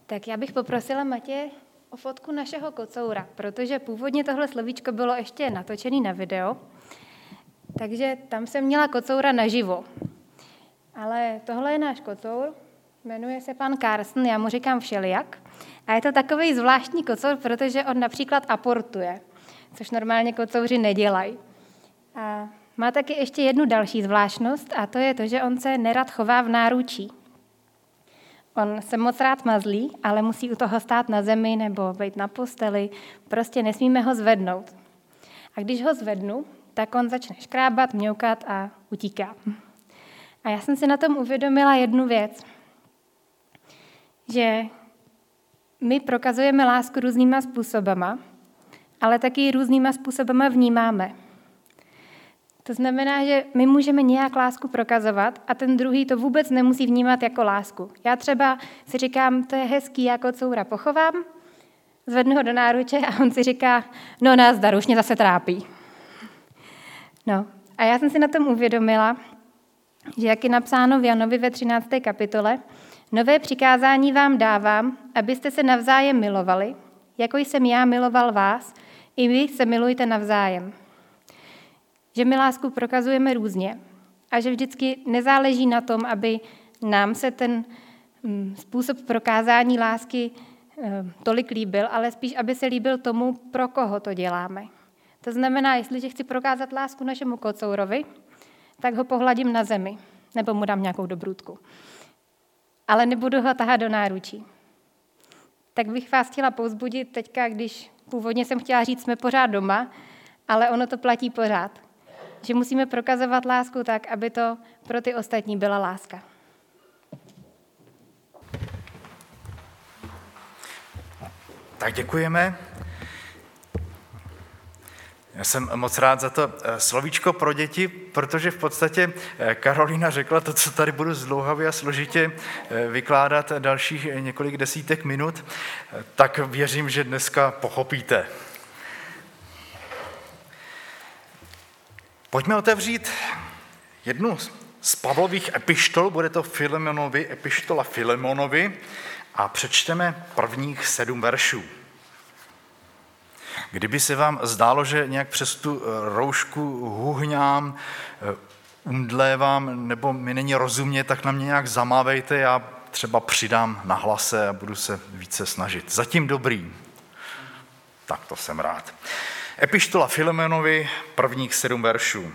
Tak já bych poprosila Matěje o fotku našeho kocoura, protože původně tohle slovíčko bylo ještě natočené na video, takže tam jsem měla kocoura naživo. Ale tohle je náš kocour, jmenuje se pan Carsten, já mu říkám všelijak. A je to takový zvláštní kocour, protože on například aportuje, což normálně kocouři nedělají. A má taky ještě jednu další zvláštnost a to je to, že on se nerad chová v náručí. On se moc rád mazlí, ale musí u toho stát na zemi nebo být na posteli, prostě nesmíme ho zvednout. A když ho zvednu, tak on začne škrábat, mňoukat a utíká. A já jsem si na tom uvědomila jednu věc, že my prokazujeme lásku různýma způsobama, ale taky různýma způsobama vnímáme. To znamená, že my můžeme nějak lásku prokazovat a ten druhý to vůbec nemusí vnímat jako lásku. Já třeba si říkám, to je hezký, já kocoura pochovám, zvednu ho do náruče a on si říká, no nazdar, už mě zase trápí. No a já jsem si na tom uvědomila, že jak je napsáno v Janovi ve 13. kapitole, nové přikázání vám dávám, abyste se navzájem milovali, jako jsem já miloval vás, i vy se milujte navzájem. Že my lásku prokazujeme různě a že vždycky nezáleží na tom, aby nám se ten způsob prokázání lásky tolik líbil, ale spíš, aby se líbil tomu, pro koho to děláme. To znamená, jestliže chci prokázat lásku našemu kocourovi, tak ho pohladím na zemi, nebo mu dám nějakou dobrůdku. Ale nebudu ho tahat do náručí. Tak bych vás chtěla povzbudit teďka, když původně jsem chtěla říct, jsme pořád doma, ale ono to platí pořád. Že musíme prokazovat lásku tak, aby to pro ty ostatní byla láska. Tak děkujeme. Já jsem moc rád za to slovíčko pro děti, protože v podstatě Karolína řekla to, co tady budu zdlouhavě a složitě vykládat dalších několik desítek minut, tak věřím, že dneska pochopíte. Pojďme otevřít jednu z Pavlových epištol, bude to Filemonovi, epištola Filemonovi, a přečteme prvních 7 veršů. Kdyby se vám zdálo, že nějak přes tu roušku huhňám, umdlévám, nebo mi není rozumět, tak na mě nějak zamávejte, já třeba přidám na hlase a budu se více snažit. Zatím dobrý. Tak to jsem rád. Epištola Filemonovi, prvních 7 veršů.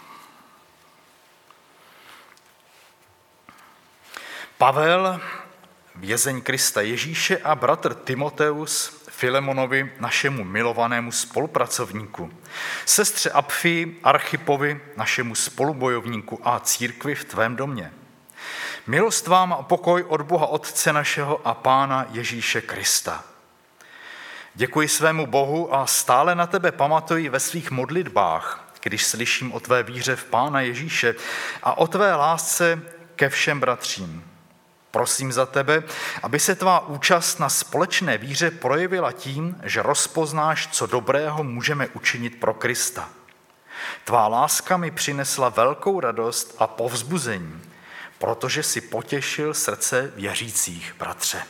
Pavel, vězeň Krista Ježíše, a bratr Timoteus Filemonovi, našemu milovanému spolupracovníku, sestře Apfii, Archipovi, našemu spolubojovníku, a církvi v tvém domě. Milost vám a pokoj od Boha Otce našeho a Pána Ježíše Krista. Děkuji svému Bohu a stále na tebe pamatuji ve svých modlitbách, když slyším o tvé víře v Pána Ježíše a o tvé lásce ke všem bratřím. Prosím za tebe, aby se tvá účast na společné víře projevila tím, že rozpoznáš, co dobrého můžeme učinit pro Krista. Tvá láska mi přinesla velkou radost a povzbuzení, protože si potěšil srdce věřících, bratře.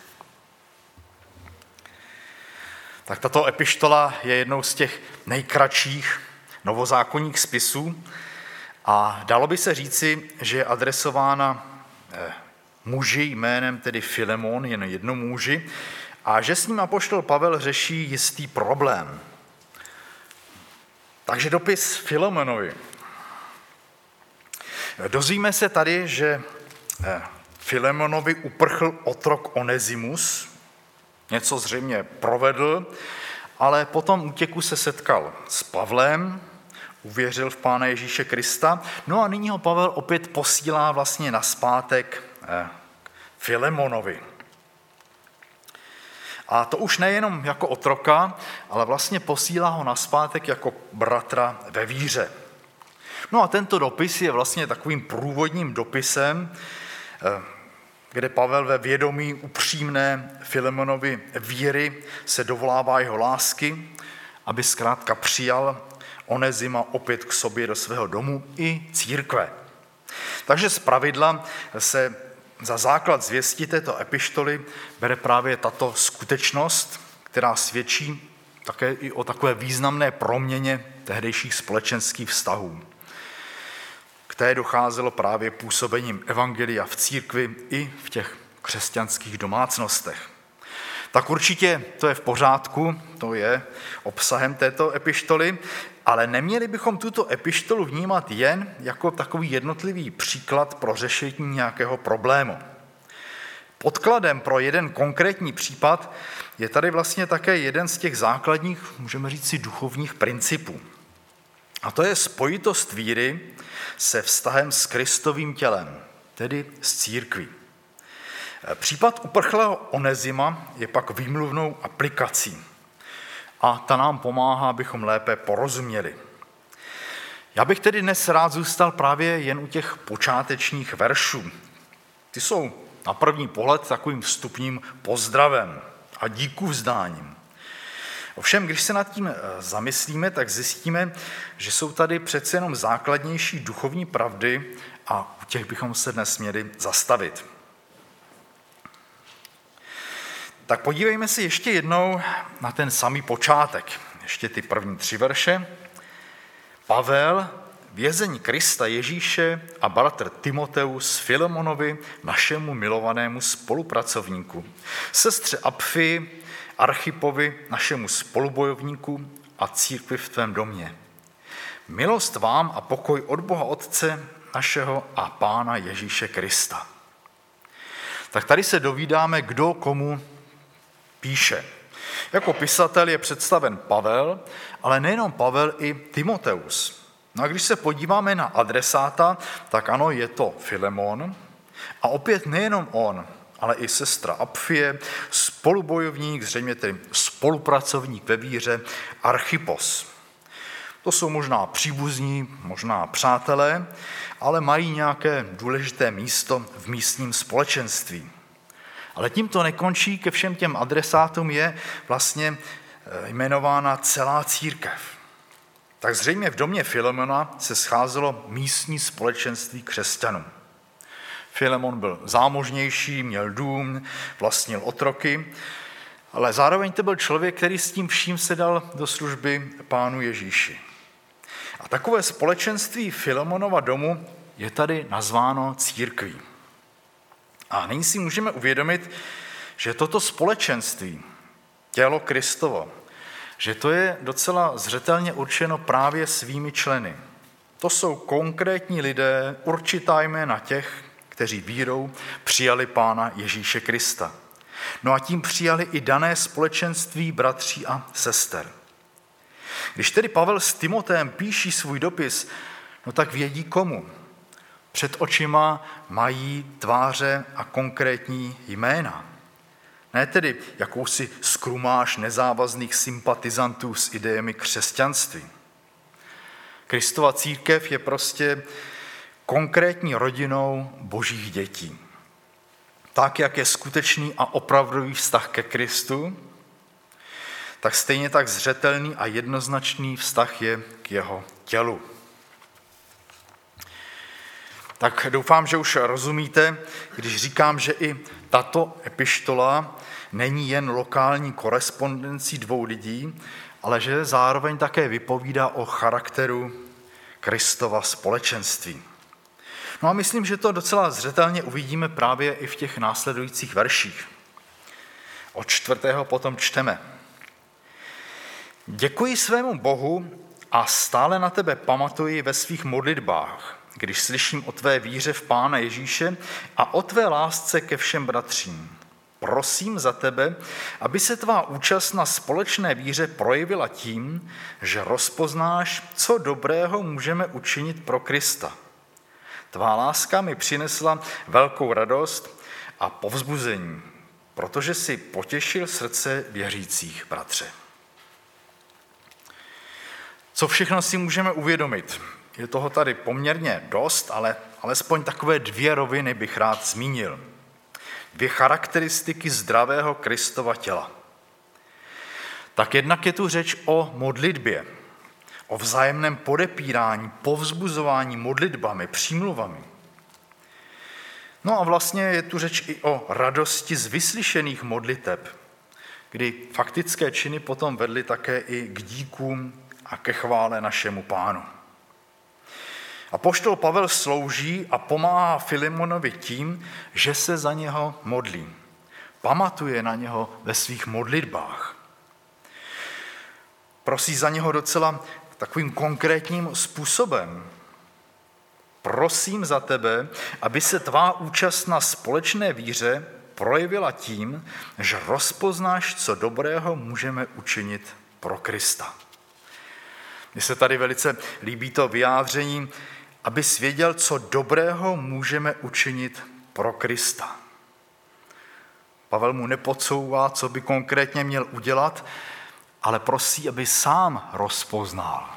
Tak tato epištola je jednou z těch nejkratších novozákonních spisů a dalo by se říci, že je adresována muži jménem tedy Filemon, jen jednomu muži, a že s ním apoštol Pavel řeší jistý problém. Takže dopis Filemonovi. Dozvíme se tady, že Filemonovi uprchl otrok Onezimus, něco zřejmě provedl, ale po tom útěku se setkal s Pavlem, uvěřil v Pána Ježíše Krista, no a nyní ho Pavel opět posílá vlastně nazpátek Filemonovi. A to už nejenom jako otroka, ale vlastně posílá ho nazpátek jako bratra ve víře. No a tento dopis je vlastně takovým průvodním dopisem, kde Pavel ve vědomí upřímné Filemonovi víry se dovolává jeho lásky, aby zkrátka přijal Onezima opět k sobě do svého domu i církve. Takže zpravidla se za základ zvěsti této epištoly bere právě tato skutečnost, která svědčí také i o takové významné proměně tehdejších společenských vztahů. K té docházelo právě působením evangelia v církvi i v těch křesťanských domácnostech. Tak určitě to je v pořádku, to je obsahem této epištoly, ale neměli bychom tuto epištolu vnímat jen jako takový jednotlivý příklad pro řešení nějakého problému. Podkladem pro jeden konkrétní případ je tady vlastně také jeden z těch základních, můžeme říct si, duchovních principů. A to je spojitost víry se vztahem s Kristovým tělem, tedy s církví. Případ uprchlého Onezima je pak výmluvnou aplikací a ta nám pomáhá, abychom lépe porozuměli. Já bych tedy dnes rád zůstal právě jen u těch počátečních veršů. Ty jsou na první pohled takovým vstupním pozdravem a díku vzdáním. Ovšem, když se nad tím zamyslíme, tak zjistíme, že jsou tady přece jenom základnější duchovní pravdy a u těch bychom se dnes měli zastavit. Tak podívejme se ještě jednou na ten samý počátek, ještě ty první 3 verše. Pavel, vězeň Krista Ježíše a bratr Timoteus Filemonovi, našemu milovanému spolupracovníku, sestře Apfii, Archipovi, našemu spolubojovníku a církvi v tvém domě. Milost vám a pokoj od Boha Otce našeho a Pána Ježíše Krista. Tak tady se dovídáme, kdo komu píše. Jako pisatel je představen Pavel, ale nejenom Pavel, i Timoteus. No a když se podíváme na adresáta, tak ano, je to Filemon. A opět nejenom on, ale i sestra Apfie, spolubojovník, zřejmě tedy spolupracovník ve víře, Archipos. To jsou možná příbuzní, možná přátelé, ale mají nějaké důležité místo v místním společenství. Ale tím to nekončí, ke všem těm adresátům je vlastně jmenována celá církev. Tak zřejmě v domě Filemona se scházelo místní společenství křesťanů. Filemon byl zámožnější, měl dům, vlastnil otroky, ale zároveň to byl člověk, který s tím vším se dal do služby Pánu Ježíši. A takové společenství Filemonova domu je tady nazváno církví. A nyní si můžeme uvědomit, že toto společenství, tělo Kristovo, že to je docela zřetelně určeno právě svými členy. To jsou konkrétní lidé, určitá jména těch, kteří vírou přijali Pána Ježíše Krista. No a tím přijali i dané společenství bratří a sester. Když tedy Pavel s Timoteem píší svůj dopis, no tak vědí komu. Před očima mají tváře a konkrétní jména. Ne tedy jakousi skrumáž nezávazných sympatizantů s idejemi křesťanství. Kristova církev je prostě konkrétní rodinou božích dětí. Tak, jak je skutečný a opravdový vztah ke Kristu, tak stejně tak zřetelný a jednoznačný vztah je k jeho tělu. Tak doufám, že už rozumíte, když říkám, že i tato epištola není jen lokální korespondencí 2 lidí, ale že zároveň také vypovídá o charakteru Kristova společenství. No a myslím, že to docela zřetelně uvidíme právě i v těch následujících verších. Od 4. potom čteme. Děkuji svému Bohu a stále na tebe pamatuji ve svých modlitbách, když slyším o tvé víře v Pána Ježíše a o tvé lásce ke všem bratřím. Prosím za tebe, aby se tvá účast na společné víře projevila tím, že rozpoznáš, co dobrého můžeme učinit pro Krista. Tvá láska mi přinesla velkou radost a povzbuzení, protože si potěšil srdce věřících, bratře. Co všechno si můžeme uvědomit? Je toho tady poměrně dost, ale alespoň takové 2 roviny bych rád zmínil. 2 charakteristiky zdravého Kristova těla. Tak jednak je tu řeč o modlitbě, o vzájemném podepírání, povzbuzování modlitbami, přímluvami. No a vlastně je tu řeč i o radosti z vyslyšených modliteb, kdy faktické činy potom vedly také i k díkům a ke chvále našemu Pánu. Apoštol Pavel slouží a pomáhá Filemonovi tím, že se za něho modlí. Pamatuje na něho ve svých modlitbách. Prosí za něho docela takovým konkrétním způsobem. Prosím za tebe, aby se tvá účast na společné víře projevila tím, že rozpoznáš, co dobrého můžeme učinit pro Krista. Mně se tady velice líbí to vyjádření, aby věděl, co dobrého můžeme učinit pro Krista. Pavel mu nepodsouvá, co by konkrétně měl udělat, ale prosí, aby sám rozpoznal.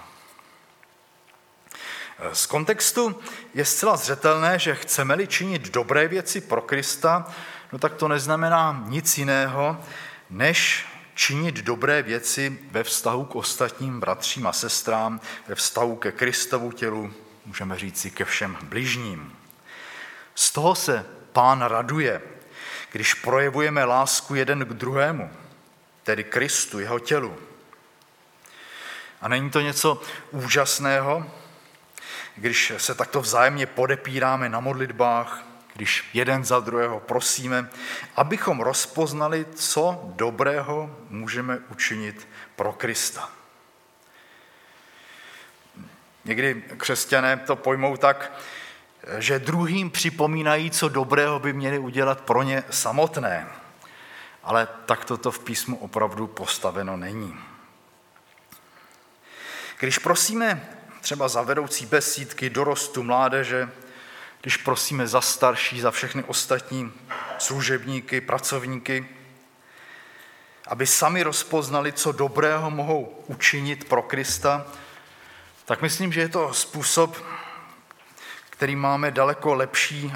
Z kontextu je zcela zřetelné, že chceme-li činit dobré věci pro Krista, no tak to neznamená nic jiného, než činit dobré věci ve vztahu k ostatním bratřím a sestrám, ve vztahu ke Kristovu tělu, můžeme říci ke všem bližním. Z toho se Pán raduje, když projevujeme lásku jeden k druhému, tedy Kristu, jeho tělu. A není to něco úžasného, když se takto vzájemně podepíráme na modlitbách, když jeden za druhého prosíme, abychom rozpoznali, co dobrého můžeme učinit pro Krista. Někdy křesťané to pojmou tak, že druhým připomínají, co dobrého by měli udělat pro ně samotné. Ale takto to v písmu opravdu postaveno není. Když prosíme třeba za vedoucí besídky, dorostu, mládeže, když prosíme za starší, za všechny ostatní služebníky, pracovníky, aby sami rozpoznali, co dobrého mohou učinit pro Krista, tak myslím, že je to způsob, který máme daleko lepší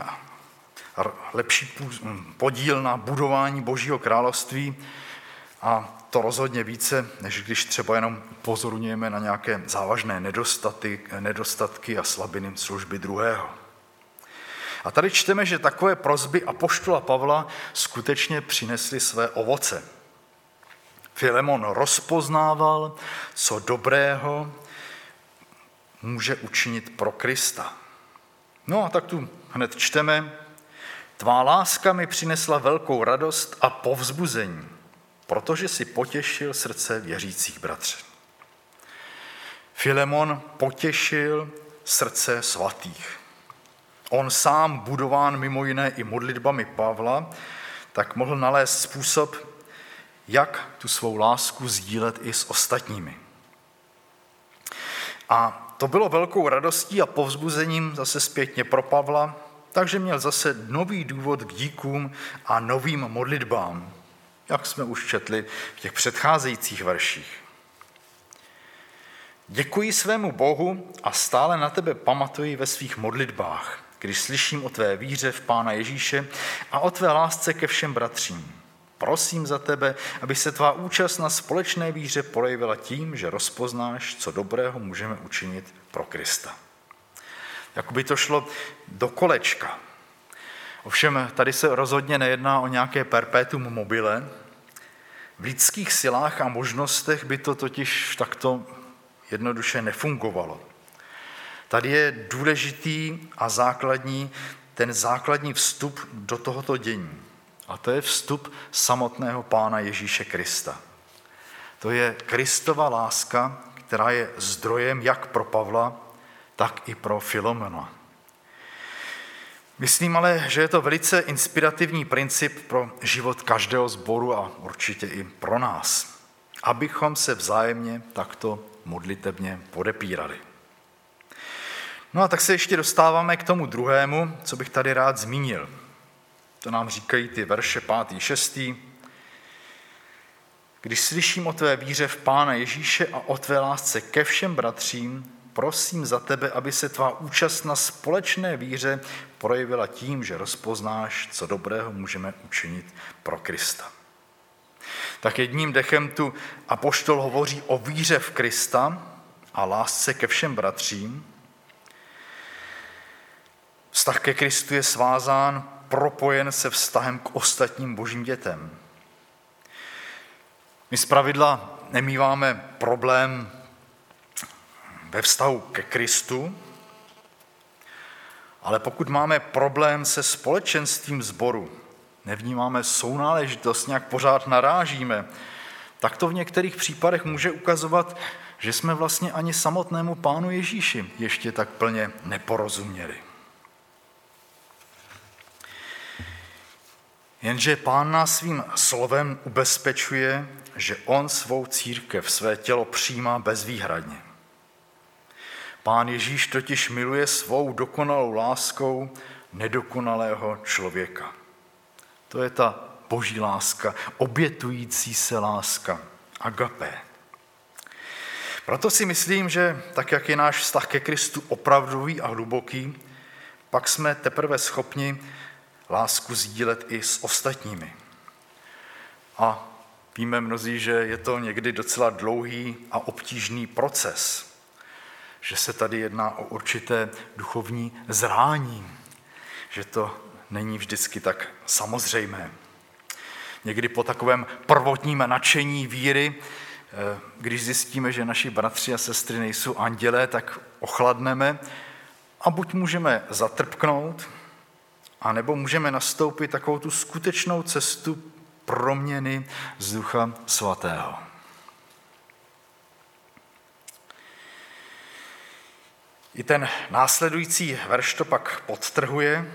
podíl na budování Božího království a to rozhodně více, než když třeba jenom upozorňujeme na nějaké závažné nedostatky a slabiny služby druhého. A tady čteme, že takové prosby apoštola Pavla skutečně přinesly své ovoce. Filemon rozpoznával, co dobrého může učinit pro Krista. No a tak tu hned čteme, tvá láska mi přinesla velkou radost a povzbuzení, protože si potěšil srdce věřících bratře. Filemon potěšil srdce svatých. On sám, budován mimo jiné i modlitbami Pavla, tak mohl nalézt způsob, jak tu svou lásku sdílet i s ostatními. A to bylo velkou radostí a povzbuzením zase zpětně pro Pavla, takže měl zase nový důvod k díkům a novým modlitbám, jak jsme už četli v těch předcházejících verších. Děkuji svému Bohu a stále na tebe pamatuji ve svých modlitbách, když slyším o tvé víře v Pána Ježíše a o tvé lásce ke všem bratřím. Prosím za tebe, aby se tvá účast na společné víře projevila tím, že rozpoznáš, co dobrého můžeme učinit pro Krista. Jakoby to šlo do kolečka. Ovšem tady se rozhodně nejedná o nějaké perpetuum mobile. V lidských silách a možnostech by to totiž takto jednoduše nefungovalo. Tady je důležitý a ten základní vstup do tohoto dění. A to je vstup samotného Pána Ježíše Krista. To je Kristova láska, která je zdrojem jak pro Pavla, tak i pro Filemona. Myslím ale, že je to velice inspirativní princip pro život každého sboru a určitě i pro nás, abychom se vzájemně takto modlitebně podepírali. No a tak se ještě dostáváme k tomu druhému, co bych tady rád zmínil. To nám říkají ty verše 5. 6. Když slyším o tvé víře v Pána Ježíše a o tvé lásce ke všem bratřím, prosím za tebe, aby se tvá účast na společné víře projevila tím, že rozpoznáš, co dobrého můžeme učinit pro Krista. Tak jedním dechem tu apoštol hovoří o víře v Krista a lásce ke všem bratřím. Vztah ke Kristu je svázán propojen se vztahem k ostatním božím dětem. My zpravidla nemíváme problém ve vztahu ke Kristu, ale pokud máme problém se společenstvím sboru, nevnímáme sounáležitost, nějak pořád narážíme, tak to v některých případech může ukazovat, že jsme vlastně ani samotnému Pánu Ježíši ještě tak plně neporozuměli. Jenže Pán nás svým slovem ubezpečuje, že on svou církev, své tělo přijímá bezvýhradně. Pán Ježíš totiž miluje svou dokonalou láskou nedokonalého člověka. To je ta boží láska, obětující se láska, agapé. Proto si myslím, že tak, jak je náš vztah ke Kristu opravdový a hluboký, pak jsme teprve schopni lásku sdílet i s ostatními. A víme mnozí, že je to někdy docela dlouhý a obtížný proces, že se tady jedná o určité duchovní zrání, že to není vždycky tak samozřejmé. Někdy po takovém prvotním nadšení víry, když zjistíme, že naši bratři a sestry nejsou andělé, tak ochladneme a buď můžeme zatrpknout, anebo můžeme nastoupit takovou tu skutečnou cestu proměny z Ducha Svatého. I ten následující verš to pak podtrhuje.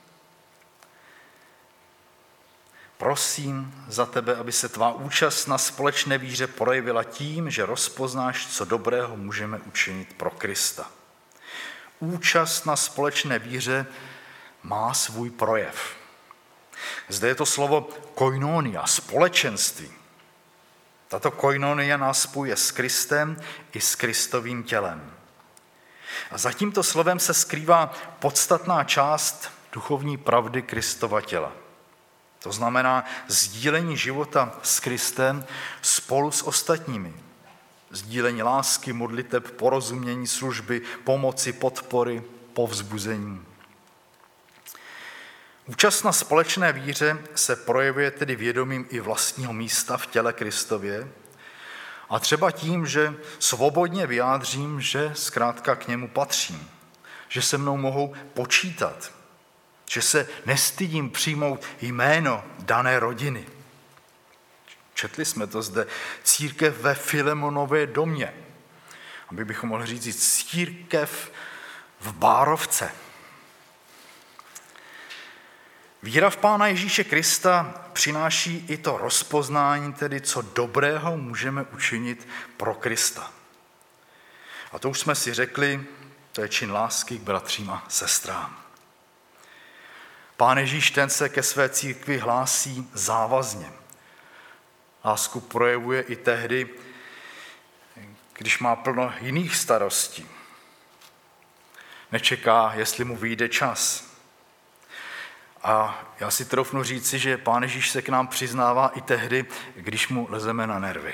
Prosím za tebe, aby se tvá účast na společné víře projevila tím, že rozpoznáš, co dobrého můžeme učinit pro Krista. Účast na společné víře má svůj projev. Zde je to slovo koinonia, společenství. Tato koinonia nás spojuje s Kristem i s Kristovým tělem. A za tímto slovem se skrývá podstatná část duchovní pravdy Kristova těla. To znamená sdílení života s Kristem spolu s ostatními. Sdílení lásky, modliteb, porozumění, služby, pomoci, podpory, povzbuzení. Účast na společné víře se projevuje tedy vědomím i vlastního místa v těle Kristově a třeba tím, že svobodně vyjádřím, že zkrátka k němu patřím, že se mnou mohou počítat, že se nestydím přijmout jméno dané rodiny. Četli jsme to zde, církev ve Filemonově domě, aby bychom mohli říct církev v Bárovce. Víra v Pána Ježíše Krista přináší i to rozpoznání, tedy co dobrého můžeme učinit pro Krista. A to už jsme si řekli, to je čin lásky k bratřím a sestrám. Pán Ježíš ten se ke své církvi hlásí závazně. Lásku projevuje i tehdy, když má plno jiných starostí. Nečeká, jestli mu vyjde čas. A já si troufnu říci, že Pán Ježíš se k nám přiznává i tehdy, když mu lezeme na nervy.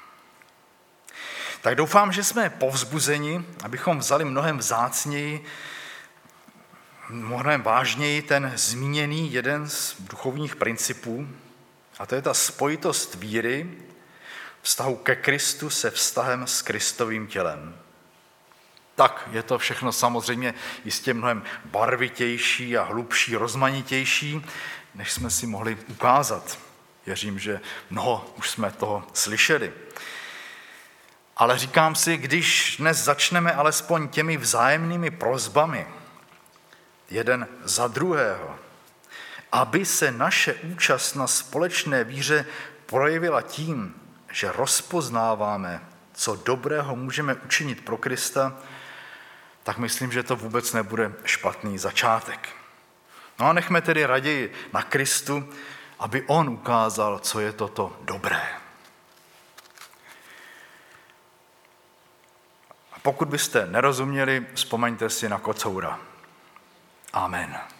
Tak doufám, že jsme povzbuzeni, abychom vzali mnohem vzácněji, mnohem vážněji ten zmíněný jeden z duchovních principů, a to je ta spojitost víry, vztahu ke Kristu se vztahem s Kristovým tělem. Tak je to všechno samozřejmě jistě mnohem barvitější a hlubší, rozmanitější, než jsme si mohli ukázat. Věřím, že mnoho už jsme toho slyšeli. Ale říkám si, když dnes začneme alespoň těmi vzájemnými prosbami, jeden za druhého, aby se naše účast na společné víře projevila tím, že rozpoznáváme, co dobrého můžeme učinit pro Krista, tak myslím, že to vůbec nebude špatný začátek. No a nechme tedy raději na Kristu, aby on ukázal, co je toto dobré. A pokud byste nerozuměli, vzpomeňte si na Kocoura. Amen.